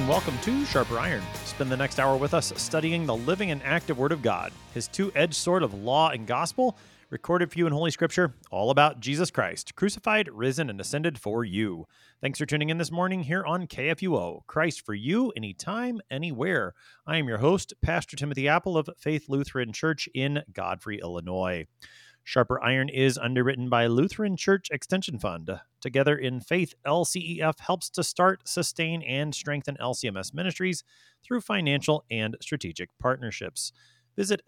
and welcome to Sharper Iron. Spend the next hour with us studying the living and active Word of God, His two-edged sword of law and gospel, recorded for you in Holy Scripture, all about Jesus Christ, crucified, risen, and ascended for you. Thanks for tuning in this morning here on KFUO, Christ for you, anytime, anywhere. I am your host, Pastor Timothy Apple of Faith Lutheran Church in Godfrey, Illinois. Sharper Iron is underwritten by Lutheran Church Extension Fund. Together in Faith, LCEF helps to start, sustain, and strengthen LCMS ministries through financial and strategic partnerships. Visit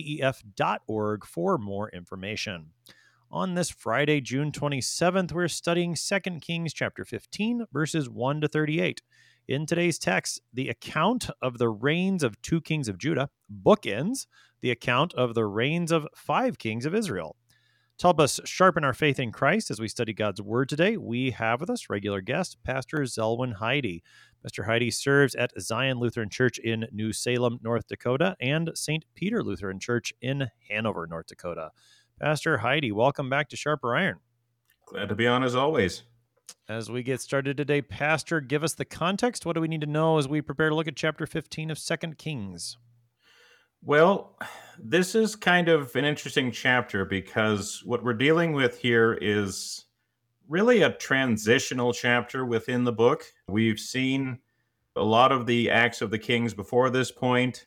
lcef.org for more information. On this Friday, June 27th, we're studying 2 Kings chapter 15, verses 1 to 38. In today's text, the account of the reigns of 2 kings of Judah bookends the account of the reigns of 5 kings of Israel. To help us sharpen our faith in Christ as we study God's Word today, we have with us regular guest, Pastor Zelwyn Heide. Pastor Heide serves at Zion Lutheran Church in New Salem, North Dakota, and St. Peter Lutheran Church in Hanover, North Dakota. Pastor Heide, welcome back to Sharper Iron. Glad to be on as always. As we get started today, Pastor, give us the context. What do we need to know as we prepare to look at chapter 15 of 2 Kings? Well, this is kind of an interesting chapter because what we're dealing with here is really a transitional chapter within the book. We've seen a lot of the acts of the kings before this point,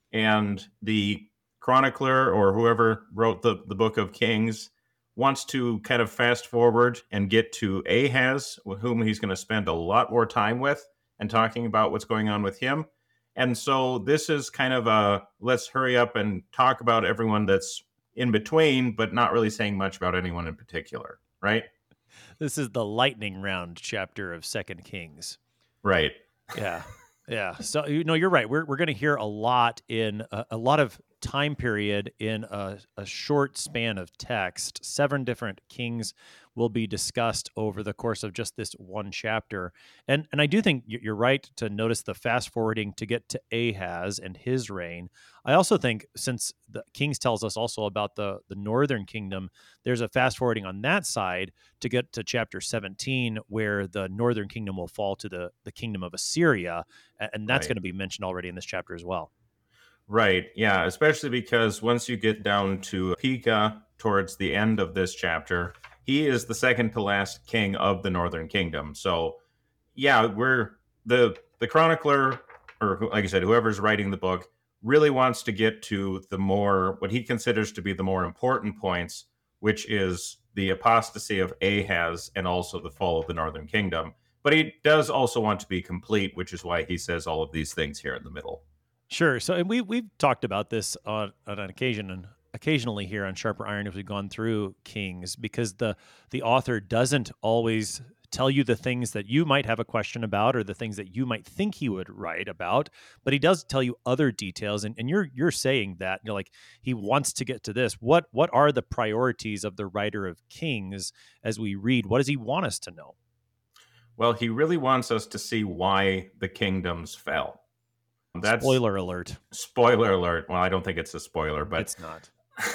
and the chronicler or whoever wrote the book of Kings wants to kind of fast forward and get to Ahaz, with whom he's going to spend a lot more time with and talking about what's going on with him. And so this is kind of a let's hurry up and talk about everyone that's in between, but not really saying much about anyone in particular, right? This is the lightning round chapter of 2 Kings. Right. Yeah. So, you're right. We're going to hear a lot in a lot of time period in a short span of text. 7 different kings will be discussed over the course of just this one chapter. And I do think you're right to notice the fast forwarding to get to Ahaz and his reign. I also think since the Kings tells us also about the northern kingdom, there's a fast forwarding on that side to get to chapter 17, where the northern kingdom will fall to the kingdom of Assyria. And that's Right. going to be mentioned already in this chapter as well. Right. Yeah. Especially because once you get down to Pekah towards the end of this chapter, he is the second to last king of the northern kingdom. So, yeah, we're the chronicler, or like I said, whoever's writing the book, really wants to get to the more what he considers to be the more important points, which is the apostasy of Ahaz and also the fall of the northern kingdom. But he does also want to be complete, which is why he says all of these things here in the middle. Sure. So, and we've talked about this on an occasion and occasionally here on Sharper Iron as we've gone through Kings, because the author doesn't always tell you the things that you might have a question about or the things that you might think he would write about, but he does tell you other details. And you're saying that, like, he wants to get to this. What are the priorities of the writer of Kings as we read? What does he want us to know? Well, he really wants us to see why the kingdoms fell. That's spoiler alert. Spoiler alert. Well, I don't think it's a spoiler, but it's not.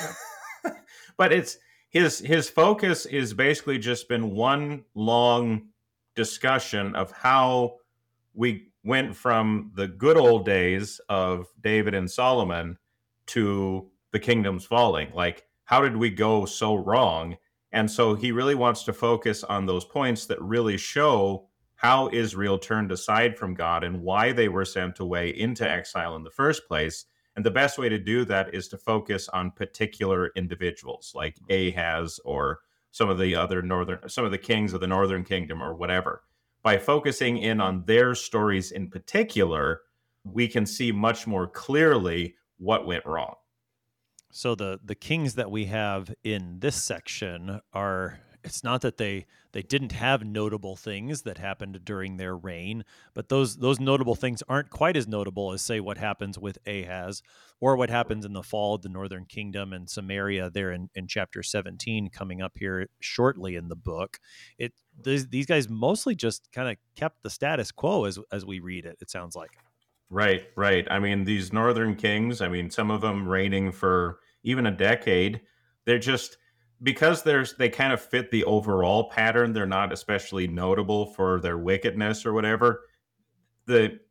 But it's his focus is basically just been one long discussion of how we went from the good old days of David and Solomon to the kingdoms falling. Like, how did we go so wrong? And so he really wants to focus on those points that really show how Israel turned aside from God and why they were sent away into exile in the first place. And the best way to do that is to focus on particular individuals like Ahaz or some of the kings of the northern kingdom or whatever. By focusing in on their stories in particular, we can see much more clearly what went wrong. So the kings that we have in this section are, it's not that they didn't have notable things that happened during their reign, but those notable things aren't quite as notable as, say, what happens with Ahaz or what happens in the fall of the northern kingdom and Samaria there in chapter 17 coming up here shortly in the book. These guys mostly just kind of kept the status quo as we read it, it sounds like. Right. I mean, these northern kings, some of them reigning for even a decade, they're just, because they kind of fit the overall pattern, they're not especially notable for their wickedness or whatever.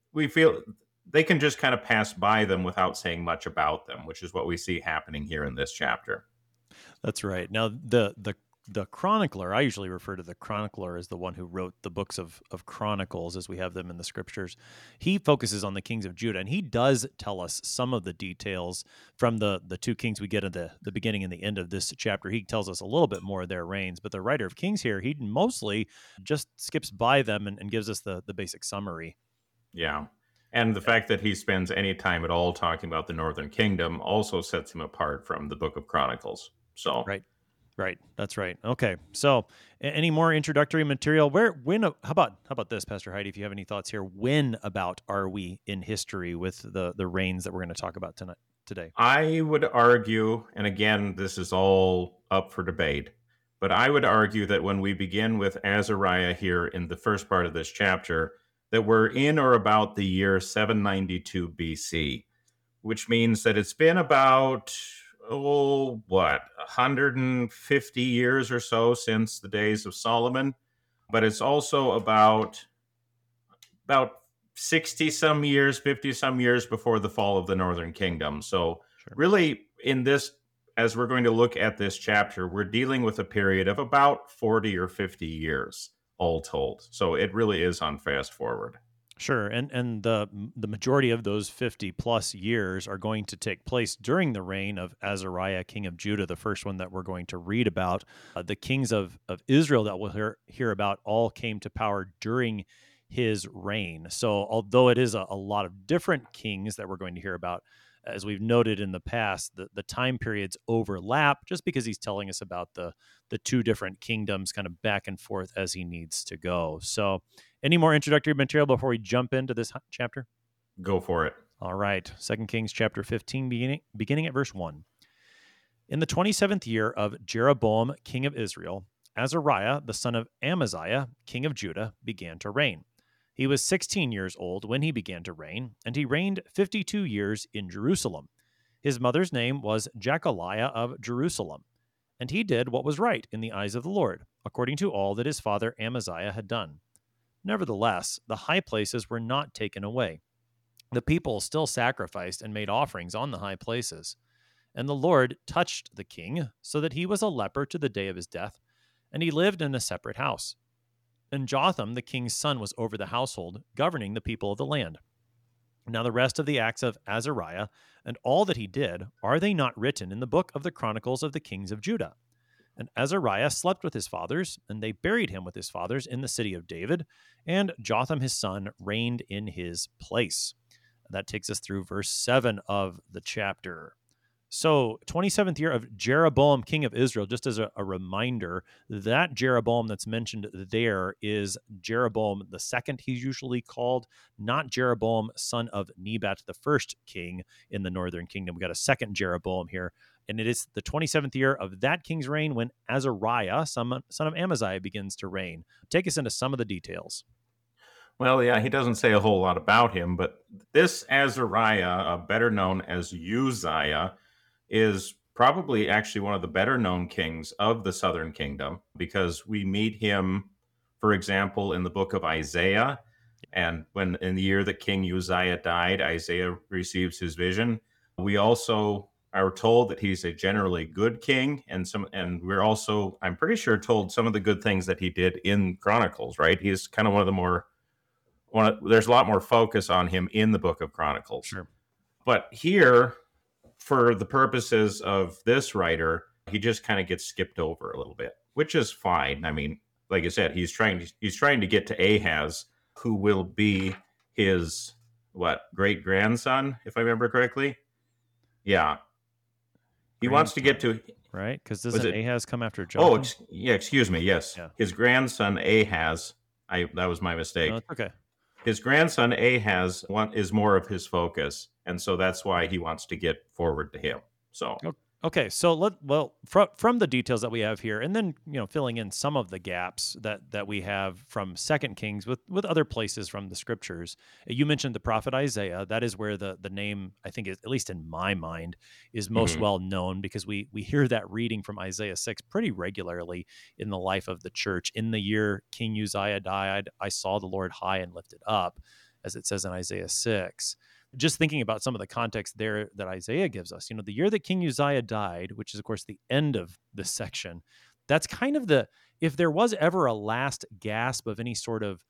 we feel they can just kind of pass by them without saying much about them, which is what we see happening here in this chapter. That's right. Now, the chronicler, I usually refer to the chronicler as the one who wrote the books of Chronicles as we have them in the scriptures. He focuses on the kings of Judah, and he does tell us some of the details from the two kings we get at the beginning and the end of this chapter. He tells us a little bit more of their reigns, but the writer of Kings here, he mostly just skips by them and gives us the basic summary. Yeah. And the fact that he spends any time at all talking about the Northern Kingdom also sets him apart from the Book of Chronicles. So, Right. Right. That's right. Okay. So, any more introductory material? How about this, Pastor Heidi? If you have any thoughts here, when about are we in history with the reigns that we're going to talk about today? I would argue, and again, this is all up for debate, but I would argue that when we begin with Azariah here in the first part of this chapter, that we're in or about the year 792 BC, which means that it's been about, 150 years or so since the days of Solomon. But it's also about 60 some years, 50 some years before the fall of the Northern Kingdom. So, Sure. really, in this, as we're going to look at this chapter, we're dealing with a period of about 40 or 50 years, all told. So, it really is on fast forward. Sure, and the majority of those 50 plus years are going to take place during the reign of Azariah, king of Judah, the first one that we're going to read about. The kings of Israel that we'll hear about all came to power during his reign. So although it is a lot of different kings that we're going to hear about, as we've noted in the past, the time periods overlap just because he's telling us about the two different kingdoms kind of back and forth as he needs to go. So any more introductory material before we jump into this chapter? Go for it. All right. 2 Kings chapter 15, beginning at verse 1. In the 27th year of Jeroboam, king of Israel, Azariah, the son of Amaziah, king of Judah, began to reign. He was 16 years old when he began to reign, and he reigned 52 years in Jerusalem. His mother's name was Jechaliah of Jerusalem. And he did what was right in the eyes of the Lord, according to all that his father Amaziah had done. Nevertheless, the high places were not taken away. The people still sacrificed and made offerings on the high places. And the Lord touched the king, so that he was a leper to the day of his death, and he lived in a separate house. And Jotham, the king's son, was over the household, governing the people of the land. Now the rest of the acts of Azariah, and all that he did, are they not written in the book of the Chronicles of the kings of Judah? And Azariah slept with his fathers, and they buried him with his fathers in the city of David, and Jotham his son reigned in his place. That takes us through verse 7 of the chapter. So, 27th year of Jeroboam, king of Israel, just as a reminder, that Jeroboam that's mentioned there is Jeroboam the second, he's usually called, not Jeroboam, son of Nebat, the first king in the northern kingdom. We got a second Jeroboam here, and it is the 27th year of that king's reign when Azariah, son of Amaziah, begins to reign. Take us into some of the details. Well, yeah, he doesn't say a whole lot about him, but this Azariah, better known as Uzziah, is probably actually one of the better known kings of the southern kingdom because we meet him, for example, in the book of Isaiah. And when in the year that King Uzziah died, Isaiah receives his vision. We also are told that he's a generally good king, and we're also, I'm pretty sure, told some of the good things that he did in Chronicles, right? He's kind of one of the more there's a lot more focus on him in the book of Chronicles. Sure. But here, for the purposes of this writer, he just kind of gets skipped over a little bit, which is fine. I mean, like I said, he's trying to get to Ahaz, who will be his great grandson, if I remember correctly. Yeah, he wants to get to right because doesn't Ahaz come after Jotham? Oh, yeah. Excuse me. Yes, yeah. His grandson Ahaz. That was my mistake. No, okay. His grandson Ahaz is more of his focus, and so that's why he wants to get forward to him. So okay, so from the details that we have here, and then filling in some of the gaps that we have from 2 Kings with other places from the scriptures. You mentioned the prophet Isaiah. That is where the name, I think, is, at least in my mind, is most well known because we hear that reading from Isaiah 6 pretty regularly in the life of the church. In the year King Uzziah died, I saw the Lord high and lifted up. as it says in Isaiah 6. Just thinking about some of the context there that Isaiah gives us, the year that King Uzziah died, which is, of course, the end of this section, that's kind of if there was ever a last gasp of any sort of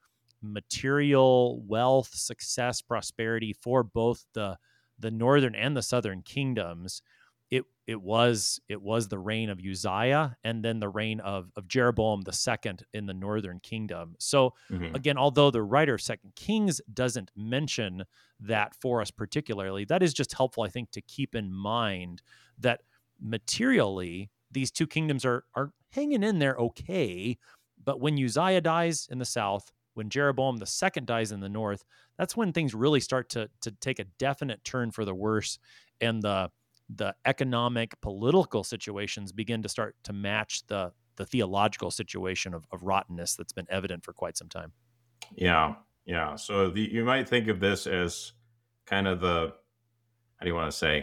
material wealth, success, prosperity for both the northern and the southern kingdoms, it was the reign of Uzziah and then the reign of Jeroboam II in the northern kingdom. So again, although the writer of Second Kings doesn't mention that for us particularly, that is just helpful, I think, to keep in mind that materially these two kingdoms are hanging in there okay, but when Uzziah dies in the south, when Jeroboam II dies in the north, that's when things really start to take a definite turn for the worse, and the economic, political situations begin to start to match the theological situation of rottenness that's been evident for quite some time. Yeah. So you might think of this as kind of how do you want to say?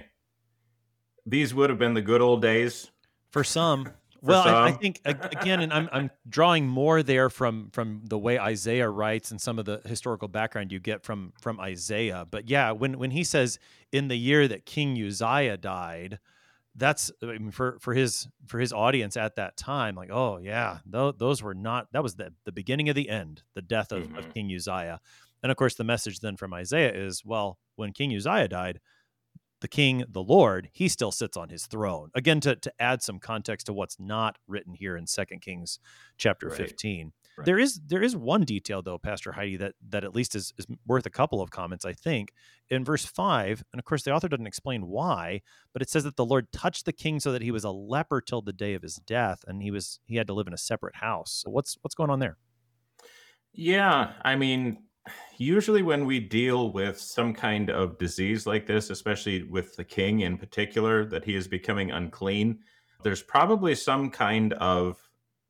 These would have been the good old days for some. For Well, some. I think again, and I'm drawing more there from the way Isaiah writes and some of the historical background you get from Isaiah. But yeah, when he says in the year that King Uzziah died, that's, I mean, for his audience at that time, like, oh yeah, those were not, that was the beginning of the end, the death of King Uzziah. And of course, the message then from Isaiah is, well, when King Uzziah died, the king, the Lord, he still sits on his throne. Again, to add some context to what's not written here in 2 Kings chapter 15. Right. There is one detail, though, Pastor Heidi, that at least is worth a couple of comments, I think. In verse 5, and of course the author doesn't explain why, but it says that the Lord touched the king so that he was a leper till the day of his death, and he had to live in a separate house. So what's going on there? Yeah, I mean, usually when we deal with some kind of disease like this, especially with the king in particular, that he is becoming unclean, there's probably some kind of,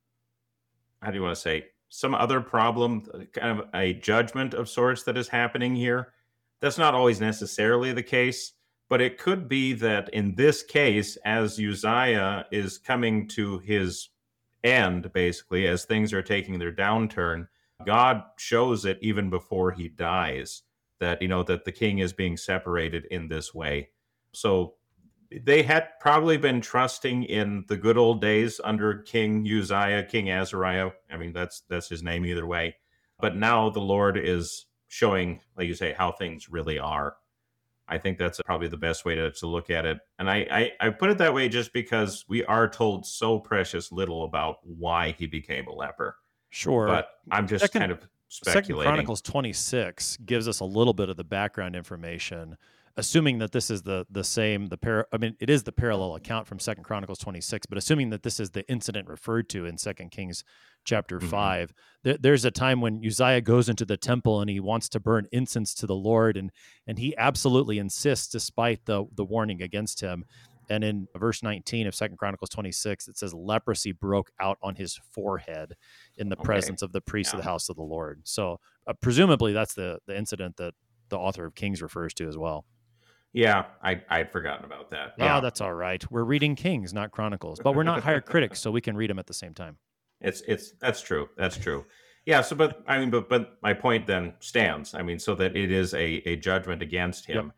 how do you want to say, some other problem, kind of a judgment of sorts that is happening here. That's not always necessarily the case, but it could be that in this case, as Uzziah is coming to his end, basically, as things are taking their downturn, God shows it even before he dies, that that the king is being separated in this way. So they had probably been trusting in the good old days under King Uzziah, King Azariah. I mean, that's his name either way. But now the Lord is showing, like you say, how things really are. I think that's probably the best way to look at it. And I put it that way just because we are told so precious little about why he became a leper. Sure. But I'm just kind of speculating. 2 Chronicles 26 gives us a little bit of the background information, assuming that this is the same, it is the parallel account from 2 Chronicles 26, but assuming that this is the incident referred to in 2 Kings chapter 5, there's a time when Uzziah goes into the temple and he wants to burn incense to the Lord, and he absolutely insists despite the warning against him. And in verse 19 of 2 Chronicles 26, it says leprosy broke out on his forehead in the presence of the priests of the house of the Lord. So presumably that's the incident that the author of Kings refers to as well. Yeah, I'd forgotten about that. Yeah, that's all right. We're reading Kings, not Chronicles, but we're not hired critics, so we can read them at the same time. That's true. That's true. Yeah. So, but my point then stands. I mean, so that it is a judgment against him,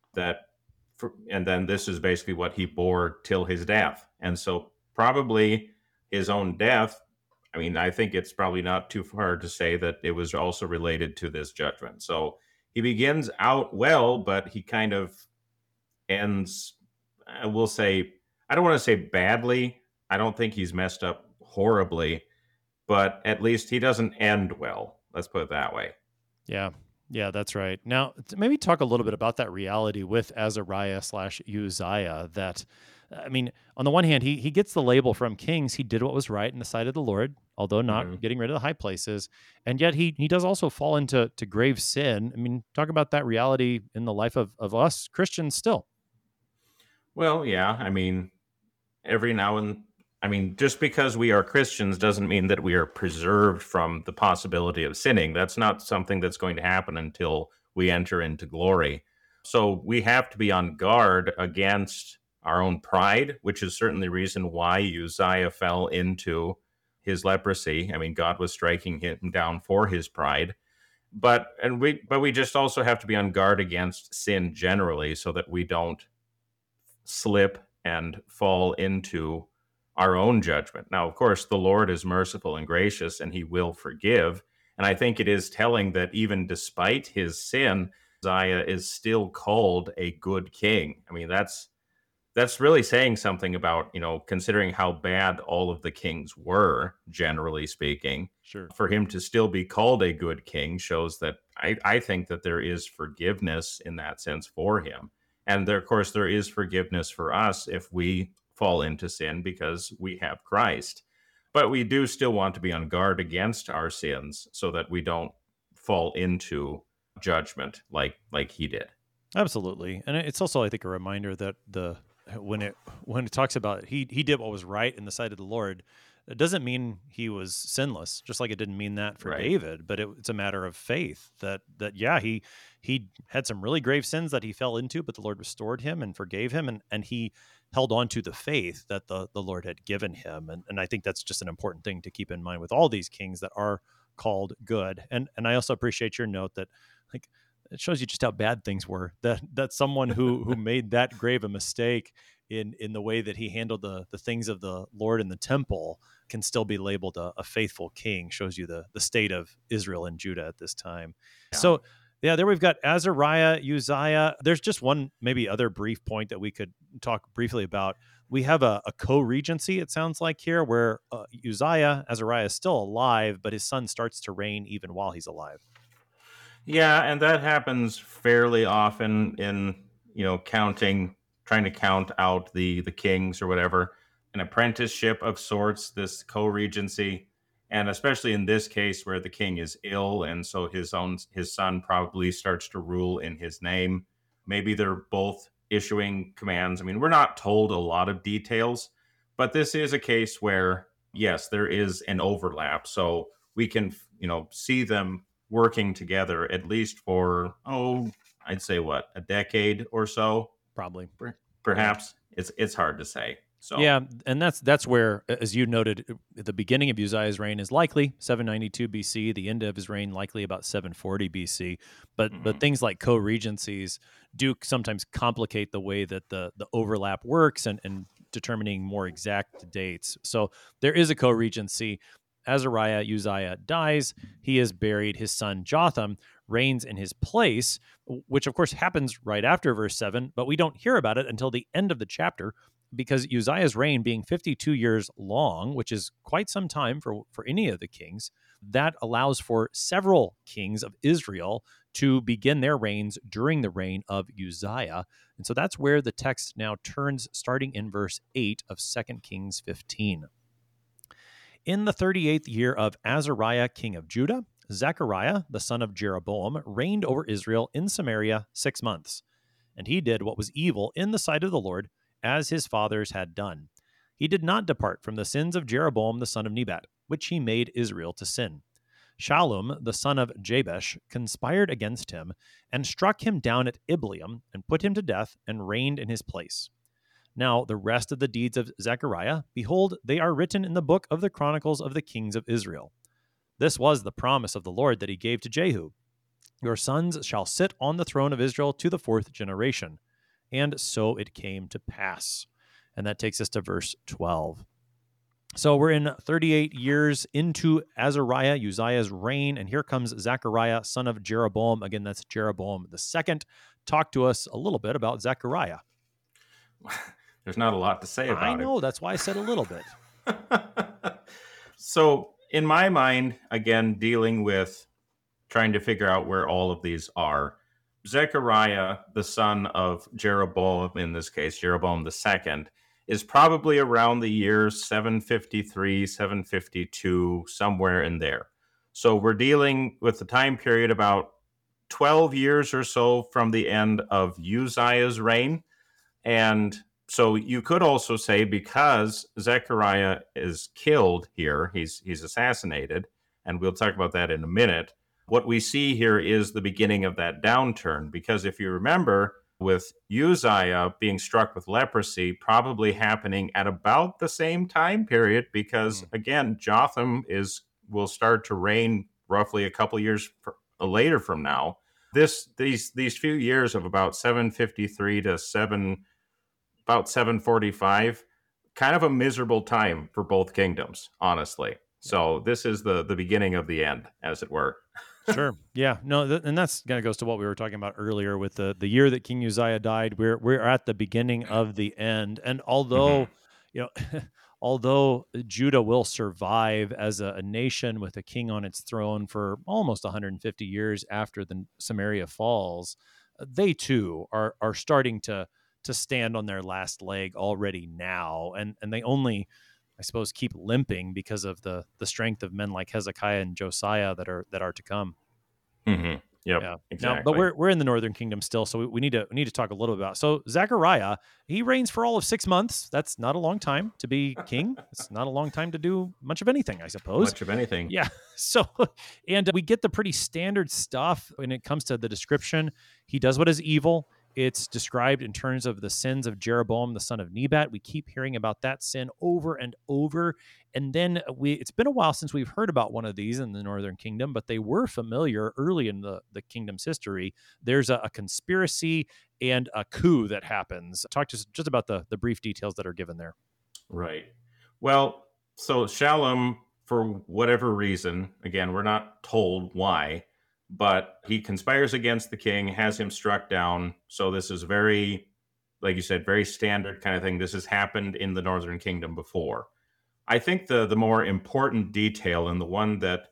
and then this is basically what he bore till his death. And so probably his own death, I mean, I think it's probably not too far to say that it was also related to this judgment. So he begins out well, but he kind of ends, I will say, I don't want to say badly. I don't think he's messed up horribly, but at least he doesn't end well. Let's put it that way. Yeah, that's right. Now, maybe talk a little bit about that reality with Azariah / Uzziah. That, I mean, on the one hand, he gets the label from Kings. He did what was right in the sight of the Lord, although not getting rid of the high places. And yet he does also fall into grave sin. I mean, talk about that reality in the life of us Christians still. Well, yeah. I mean, every now and just because we are Christians doesn't mean that we are preserved from the possibility of sinning. That's not something that's going to happen until we enter into glory. So we have to be on guard against our own pride, which is certainly the reason why Uzziah fell into his leprosy. I mean, God was striking him down for his pride. But we just also have to be on guard against sin generally, so that we don't slip and fall into our own judgment. Now, of course, the Lord is merciful and gracious, and he will forgive. And I think it is telling that even despite his sin, Uzziah is still called a good king. I mean, that's really saying something about, considering how bad all of the kings were, generally speaking. Sure. For him to still be called a good king shows that I think that there is forgiveness in that sense for him. And there, of course, there is forgiveness for us if we fall into sin because we have Christ. But we do still want to be on guard against our sins so that we don't fall into judgment like he did. Absolutely. And it's also, I think, a reminder that when it talks about he did what was right in the sight of the Lord, it doesn't mean he was sinless, just like it didn't mean that for Right. David, but it's a matter of faith that yeah, he had some really grave sins that he fell into, but the Lord restored him and forgave him, and he held on to the faith that the Lord had given him. And I think that's just an important thing to keep in mind with all these kings that are called good. And I also appreciate your note that, like, it shows you just how bad things were, that someone who made that grave a mistake in the way that he handled the things of the Lord in the temple can still be labeled a faithful king. Shows you the state of Israel and Judah at this time. Yeah. So yeah, there we've got Azariah, Uzziah. There's just one maybe other brief point that we could talk briefly about. We have a co-regency, it sounds like here, where Azariah is still alive, but his son starts to reign even while he's alive. Yeah, and that happens fairly often in, trying to count out the kings or whatever. An apprenticeship of sorts, this co-regency, and especially in this case where the king is ill, and so his son probably starts to rule in his name. Maybe they're both issuing commands. I mean, we're not told a lot of details, but this is a case where, yes, there is an overlap. So we can, see them working together at least for, I'd say a decade or so, Probably. perhaps. It's hard to say. So yeah, and that's where, as you noted, the beginning of Uzziah's reign is likely 792 BC. The end of his reign likely about 740 BC. But things like co-regencies do sometimes complicate the way that the overlap works and determining more exact dates. So there is a co-regency. Azariah, Uzziah dies. He is buried. His son Jotham reigns in his place, which of course happens right after verse 7, but we don't hear about it until the end of the chapter, because Uzziah's reign being 52 years long, which is quite some time for any of the kings, that allows for several kings of Israel to begin their reigns during the reign of Uzziah. And so that's where the text now turns, starting in verse 8 of 2 Kings 15. In the 38th year of Azariah, king of Judah, Zechariah, the son of Jeroboam, reigned over Israel in Samaria 6 months. And he did what was evil in the sight of the Lord, as his fathers had done. He did not depart from the sins of Jeroboam the son of Nebat, which he made Israel to sin. Shallum, the son of Jabesh, conspired against him, and struck him down at Ibleam, and put him to death, and reigned in his place. Now the rest of the deeds of Zechariah, behold, they are written in the book of the Chronicles of the kings of Israel. This was the promise of the Lord that he gave to Jehu. Your sons shall sit on the throne of Israel to the 4th generation. And so it came to pass. And that takes us to verse 12. So we're in 38 years into Azariah, Uzziah's reign, and here comes Zechariah, son of Jeroboam. Again, that's Jeroboam the second. Talk to us a little bit about Zechariah. There's not a lot to say about it. I know, that's why I said a little bit. So in my mind, again, dealing with trying to figure out where all of these are, Zechariah, the son of Jeroboam, in this case, Jeroboam II, is probably around the years 753, 752, somewhere in there. So we're dealing with the time period about 12 years or so from the end of Uzziah's reign. And so you could also say, because Zechariah is killed here, he's assassinated, and we'll talk about that in a minute. What we see here is the beginning of that downturn, because if you remember, with Uzziah being struck with leprosy probably happening at about the same time period, because again, Jotham will start to reign roughly a couple years later from now. These few years of about 753 to 745, kind of a miserable time for both kingdoms, honestly. So this is the beginning of the end, as it were. Sure. Yeah. No, and that's kind of goes to what we were talking about earlier with the year that King Uzziah died. We're at the beginning of the end, and although Hmm. you know, although Judah will survive as a nation with a king on its throne for almost 150 years after the Samaria falls, they too are starting to stand on their last leg already now, and they only, I suppose, keep limping because of the strength of men like Hezekiah and Josiah that are to come. Hmm. Yep, Yeah. Now, but exactly. we're in the Northern Kingdom still, so we need to talk a little bit about. So Zechariah, he reigns for all of 6 months. That's not a long time to be king. It's not a long time to do much of anything, I suppose. Much of anything. Yeah. So, and we get the pretty standard stuff when it comes to the description. He does what is evil. It's described in terms of the sins of Jeroboam, the son of Nebat. We keep hearing about that sin over and over. And then it's been a while since we've heard about one of these in the Northern Kingdom, but they were familiar early in the kingdom's history. There's a conspiracy and a coup that happens. Talk to us just about the brief details that are given there. Right. Well, so Shalom, for whatever reason, again, we're not told why, but he conspires against the king, has him struck down. So this is very, like you said, very standard kind of thing. This has happened in the Northern Kingdom before. I think the more important detail, and the one that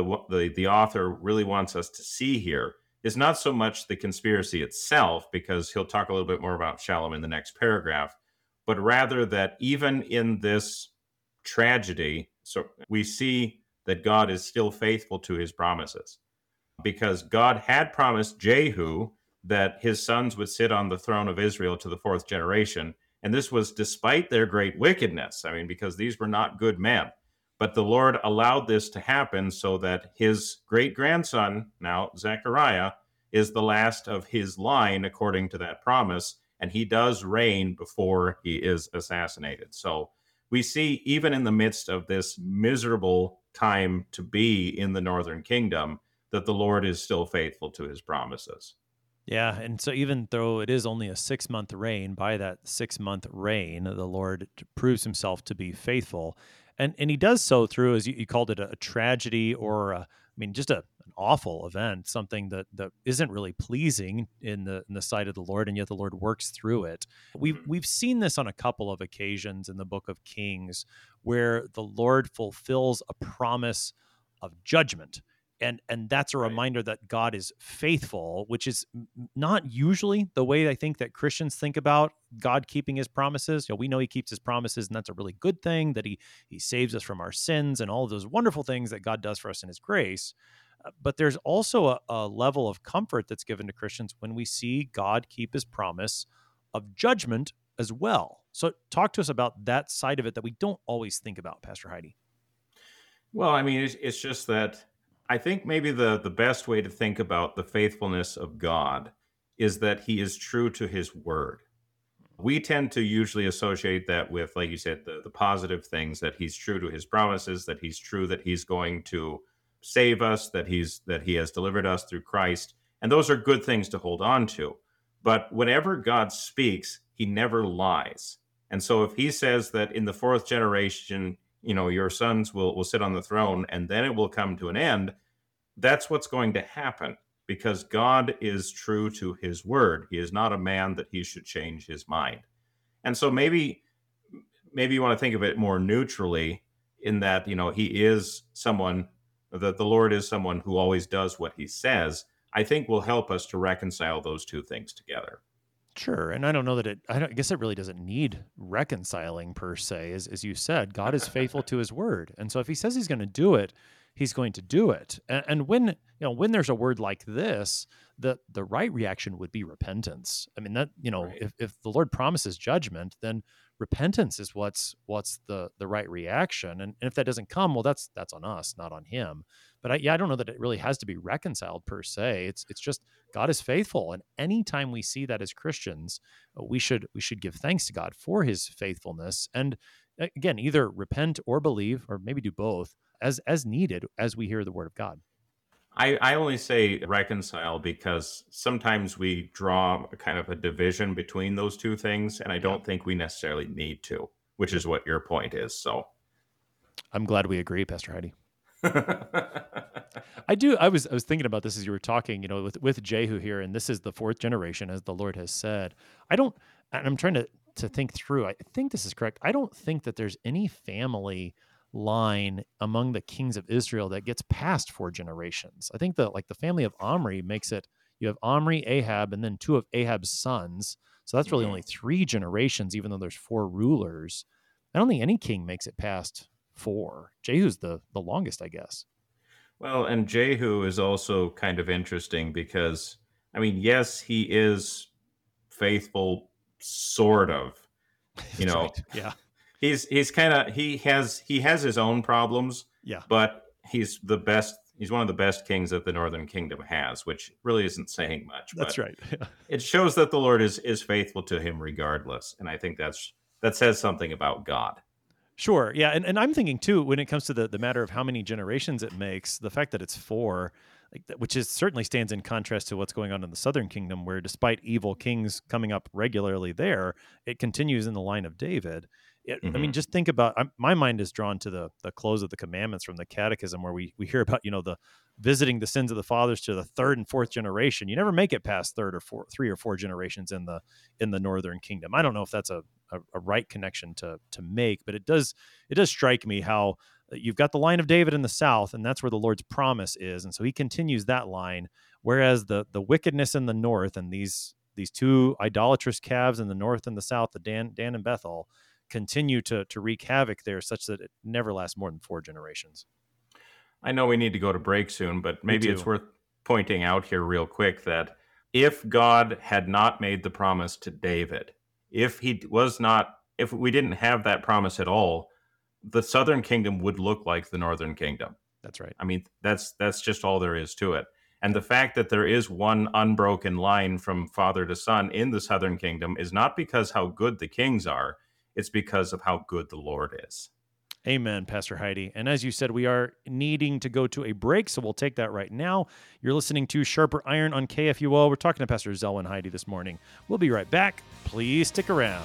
the author really wants us to see here, is not so much the conspiracy itself, because he'll talk a little bit more about Shalom in the next paragraph, but rather that even in this tragedy, so we see that God is still faithful to his promises, because God had promised Jehu that his sons would sit on the throne of Israel to the fourth generation. And this was despite their great wickedness. I mean, because these were not good men. But the Lord allowed this to happen so that his great grandson, now Zechariah, is the last of his line according to that promise. And he does reign before he is assassinated. So we see, even in the midst of this miserable time to be in the northern kingdom, that the Lord is still faithful to his promises. Yeah, and so even though it is only a 6 month reign, by that 6 month reign, the Lord proves himself to be faithful, and he does so through, as you called it, a tragedy, or just an awful event, something that isn't really pleasing in the sight of the Lord, and yet the Lord works through it. Mhm. We've seen this on a couple of occasions in the Book of Kings, where the Lord fulfills a promise of judgment, and that's a Right. reminder that God is faithful, which is not usually the way I think that Christians think about God keeping his promises. We know he keeps his promises, and that's a really good thing, that he saves us from our sins and all of those wonderful things that God does for us in his grace. But there's also a level of comfort that's given to Christians when we see God keep his promise of judgment as well. So talk to us about that side of it that we don't always think about, Pastor Heidi. Well, I mean, it's just that I think maybe the best way to think about the faithfulness of God is that he is true to his word. We tend to usually associate that with, like you said, the positive things, that he's true to his promises, that he's true, that he's going to save us, that he has delivered us through Christ. And those are good things to hold on to. But whenever God speaks, he never lies. And so if he says that in the fourth generation, your sons will sit on the throne and then it will come to an end, that's what's going to happen, because God is true to his word. He is not a man that he should change his mind. And so maybe you want to think of it more neutrally, in that, he is someone, that the Lord is someone who always does what he says. I think will help us to reconcile those two things together. Sure. And I don't know that I guess it really doesn't need reconciling per se. As you said, God is faithful to his word. And so if he says he's going to do it, he's going to do it. And when there's a word like this, the right reaction would be repentance. I mean, that, Right. if the Lord promises judgment, then repentance is what's the right reaction. And if that doesn't come, well, that's on us, not on him. But I don't know that it really has to be reconciled per se. It's just God is faithful, and anytime we see that as Christians, we should give thanks to God for his faithfulness, and again, either repent or believe, or maybe do both as needed as we hear the word of God. I only say reconcile because sometimes we draw a kind of a division between those two things, and I Yeah. don't think we necessarily need to, which is what your point is. So, I'm glad we agree, Pastor Heidi. I was thinking about this as you were talking, with Jehu here, and this is the fourth generation, as the Lord has said. I don't, and I'm trying to think through. I think this is correct. I don't think that there's any family line among the kings of Israel that gets past four generations. I think that like the family of Omri makes it. You have Omri, Ahab, and then two of Ahab's sons. So that's really only three generations, even though there's four rulers. I don't think any king makes it past four. Jehu's the longest, I guess. Well, and Jehu is also kind of interesting because, I mean, yes, he is faithful, sort of. You That's know, right. Yeah. he's kind of he has his own problems, Yeah. but he's the best. He's one of the best kings that the Northern Kingdom has, which really isn't saying much, That's but right. Yeah. it shows that the Lord is faithful to him regardless, and I think that says something about God. Sure. Yeah. And I'm thinking too, when it comes to the matter of how many generations it makes, the fact that it's four, like which is certainly stands in contrast to what's going on in the Southern Kingdom, where despite evil kings coming up regularly there, it continues in the line of David. I mean, Hmm. just think about. My mind is drawn to the close of the commandments from the Catechism, where we hear about the visiting the sins of the fathers to the third and fourth generation. You never make it past three or four generations in the Northern Kingdom. I don't know if that's a right connection to make, but it does strike me how you've got the line of David in the south, and that's where the Lord's promise is, and so he continues that line, whereas the wickedness in the north and these two idolatrous calves in the north and the south, the Dan and Bethel, continue to wreak havoc there, such that it never lasts more than four generations. I know we need to go to break soon, but Me maybe it's too. worth pointing out here real quick that if God had not made the promise to David, if we didn't have that promise at all, the Southern Kingdom would look like the Northern Kingdom. That's right. I mean, that's just all there is to it. And Yep. the fact that there is one unbroken line from father to son in the Southern Kingdom is not because how good the kings are, it's because of how good the Lord is. Amen, Pastor Heidi. And as you said, we are needing to go to a break, so we'll take that right now. You're listening to Sharper Iron on KFUO. We're talking to Pastor Zelwyn Heidi this morning. We'll be right back. Please stick around.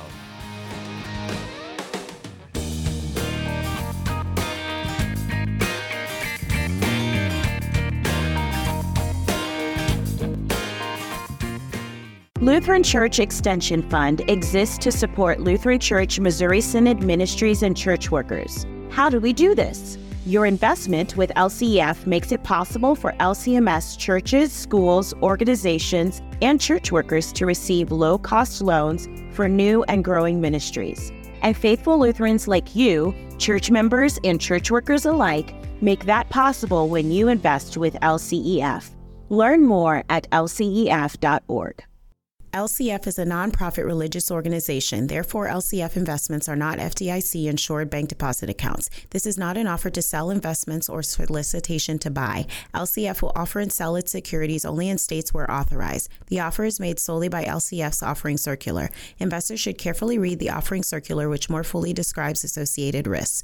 Lutheran Church Extension Fund exists to support Lutheran Church Missouri Synod ministries and church workers. How do we do this? Your investment with LCEF makes it possible for LCMS churches, schools, organizations, and church workers to receive low-cost loans for new and growing ministries. And faithful Lutherans like you, church members and church workers alike, make that possible when you invest with LCEF. Learn more at lcef.org. LCF is a nonprofit religious organization. Therefore, LCF investments are not FDIC insured bank deposit accounts. This is not an offer to sell investments or solicitation to buy. LCF will offer and sell its securities only in states where authorized. The offer is made solely by LCF's offering circular. Investors should carefully read the offering circular, which more fully describes associated risks.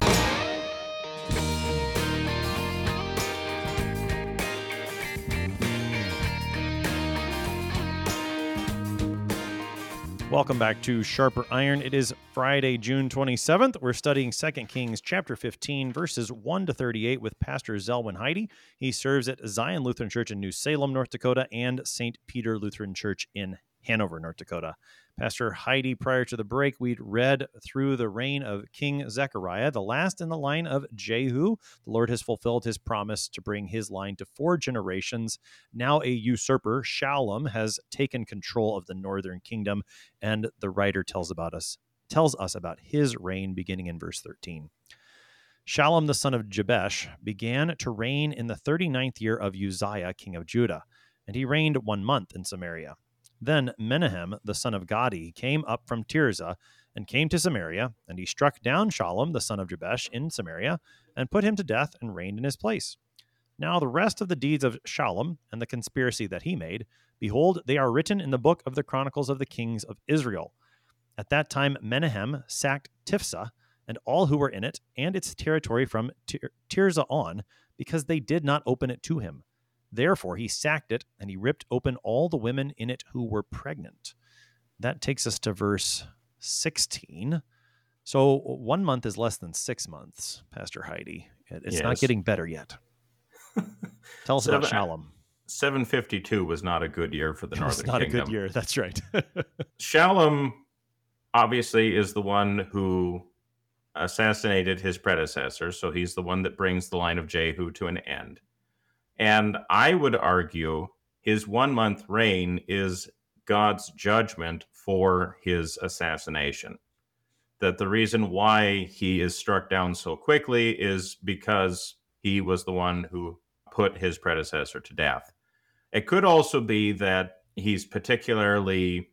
Welcome back to Sharper Iron. It is Friday, June 27th. We're studying 2 Kings chapter 15, verses 1 to 38 with Pastor Zelwyn Heidi. He serves at Zion Lutheran Church in New Salem, North Dakota, and St. Peter Lutheran Church in Hanover, North Dakota. Pastor Heidi, prior to the break, we'd read through the reign of King Zechariah, the last in the line of Jehu. The Lord has fulfilled his promise to bring his line to 4 generations. Now a usurper, Shallum, has taken control of the northern kingdom, and the writer tells us about his reign beginning in verse 13. Shallum, the son of Jabesh, began to reign in the 39th year of Uzziah, king of Judah, and he reigned 1 month in Samaria. Then Menahem, the son of Gadi, came up from Tirzah and came to Samaria, and he struck down Shallum, the son of Jabesh, in Samaria, and put him to death and reigned in his place. Now the rest of the deeds of Shallum and the conspiracy that he made, behold, they are written in the book of the Chronicles of the Kings of Israel. At that time Menahem sacked Tifsah and all who were in it, and its territory from Tirzah on, because they did not open it to him. Therefore, he sacked it, and he ripped open all the women in it who were pregnant. That takes us to verse 16. So 1 month is less than 6 months, Pastor Heidi. It's not Yes. getting better yet. Tell us about Shalom. 752 was not a good year for the It was Northern not Kingdom. a good year. That's right. Shalom obviously is the one who assassinated his predecessor, so he's the one that brings the line of Jehu to an end. And I would argue his 1 month reign is God's judgment for his assassination. That the reason why he is struck down so quickly is because he was the one who put his predecessor to death. It could also be that he's particularly